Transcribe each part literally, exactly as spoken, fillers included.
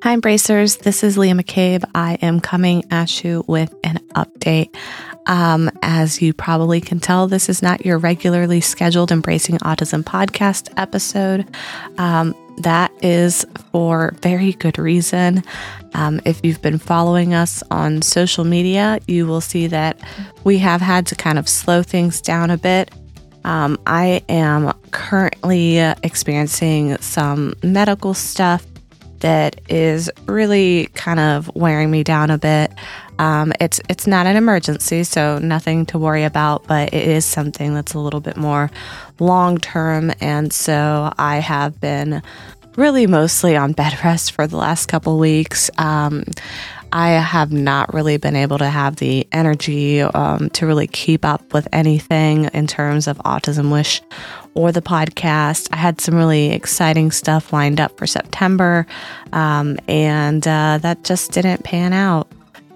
Hi, Embracers. This is Leah McCabe. I am coming at you with an update. Um, as you probably can tell, this is not your regularly scheduled Embracing Autism podcast episode. Um, that is for very good reason. Um, if you've been following us on social media, you will see that we have had to kind of slow things down a bit. Um, I am currently experiencing some medical stuff that is really kind of wearing me down a bit. Um, it's it's not an emergency, so nothing to worry about, but it is something that's a little bit more long-term, and so I have been really mostly on bed rest for the last couple weeks. Um, I have not really been able to have the energy um, to really keep up with anything in terms of Autism Wish or the podcast. I had some really exciting stuff lined up for September, um, and uh, that just didn't pan out.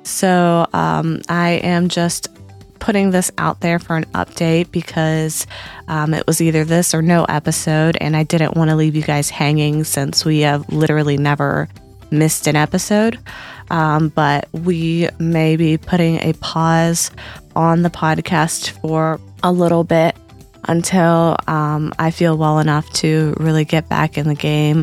So um, I am just putting this out there for an update because um, it was either this or no episode, and I didn't want to leave you guys hanging since we have literally never missed an episode. Um, but we may be putting a pause on the podcast for a little bit until um, I feel well enough to really get back in the game.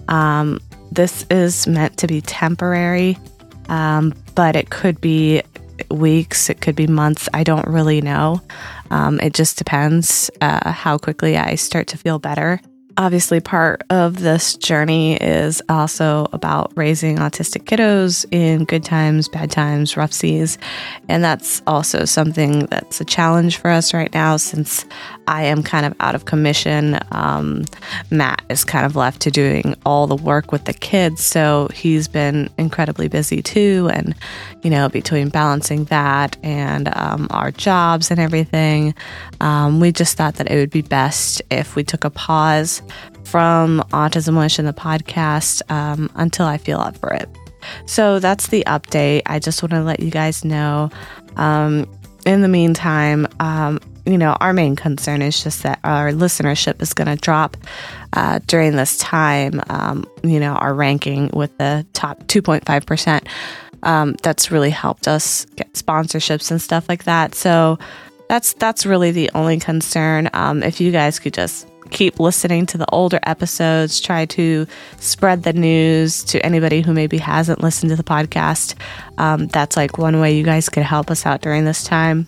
Um, this is meant to be temporary, um, but it could be weeks, it could be months. I don't really know. Um, it just depends uh, how quickly I start to feel better. Obviously, part of this journey is also about raising autistic kiddos in good times, bad times, rough seas. And that's also something that's a challenge for us right now since I am kind of out of commission. Um, Matt is kind of left to doing all the work with the kids. So he's been incredibly busy too. And, you know, between balancing that and um, our jobs and everything, um, we just thought that it would be best if we took a pause from Autism Wish and the podcast um, until I feel up for it. So that's the update. I just want to let you guys know. Um, in the meantime, um, you know, our main concern is just that our listenership is going to drop uh, during this time. Um, you know, our ranking with the top two point five percent. Um, that's really helped us get sponsorships and stuff like that. So that's that's really the only concern. Um, if you guys could just keep listening to the older episodes, try to spread the news to anybody who maybe hasn't listened to the podcast. Um, that's like one way you guys could help us out during this time.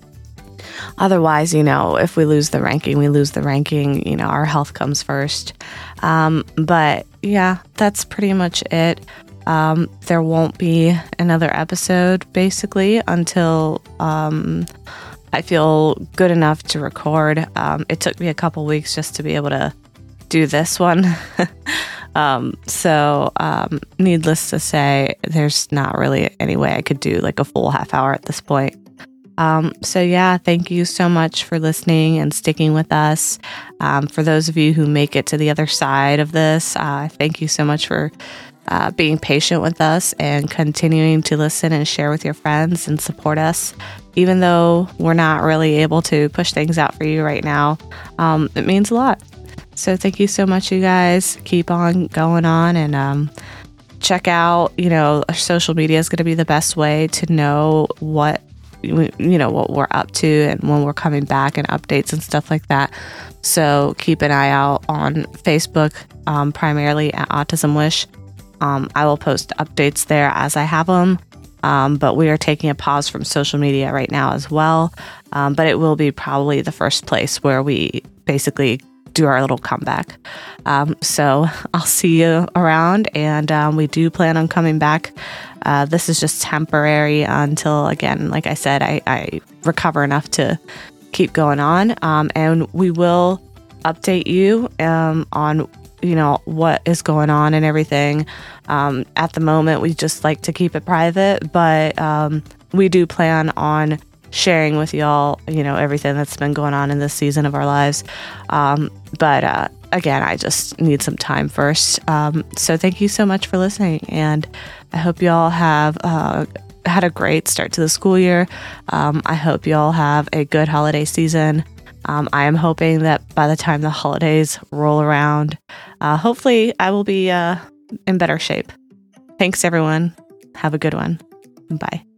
Otherwise, you know, if we lose the ranking, we lose the ranking. You know, our health comes first. Um, but yeah, that's pretty much it. Um, there won't be another episode basically until um, I feel good enough to record. Um, it took me a couple weeks just to be able to do this one. um, so um, needless to say, there's not really any way I could do like a full half hour at this point. Um, so yeah, thank you so much for listening and sticking with us. Um, for those of you who make it to the other side of this, uh, thank you so much for uh, being patient with us and continuing to listen and share with your friends and support us. Even though we're not really able to push things out for you right now, um, it means a lot. So thank you so much, you guys. Keep on going on and um, check out, you know, our social media is going to be the best way to know what you know, what we're up to and when we're coming back and updates and stuff like that. So keep an eye out on Facebook, um, primarily at Autism Wish. Um, I will post updates there as I have them. Um, but we are taking a pause from social media right now as well. Um, but it will be probably the first place where we basically do our little comeback. Um, so I'll see you around, and um, we do plan on coming back. Uh, this is just temporary until, again, like I said, I, I recover enough to keep going on. Um, and we will update you um, on, you know, what is going on and everything. Um, at the moment, we just like to keep it private, but um, we do plan on sharing with y'all, you know, everything that's been going on in this season of our lives. Um, but uh, again, I just need some time first. Um, so thank you so much for listening, and I hope y'all have uh, had a great start to the school year. Um, I hope y'all have a good holiday season. Um, I am hoping that by the time the holidays roll around, uh, hopefully I will be uh, in better shape. Thanks, everyone. Have a good one. Bye.